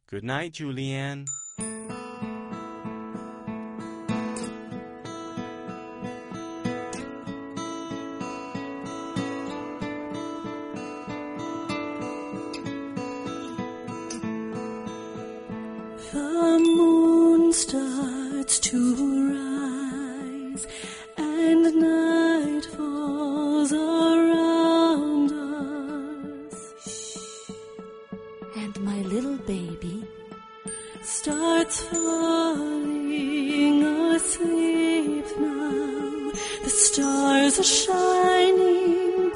Good night, Julianne. The moon starts to rise, and night falls around us. And my little baby starts falling asleep now. The stars are shining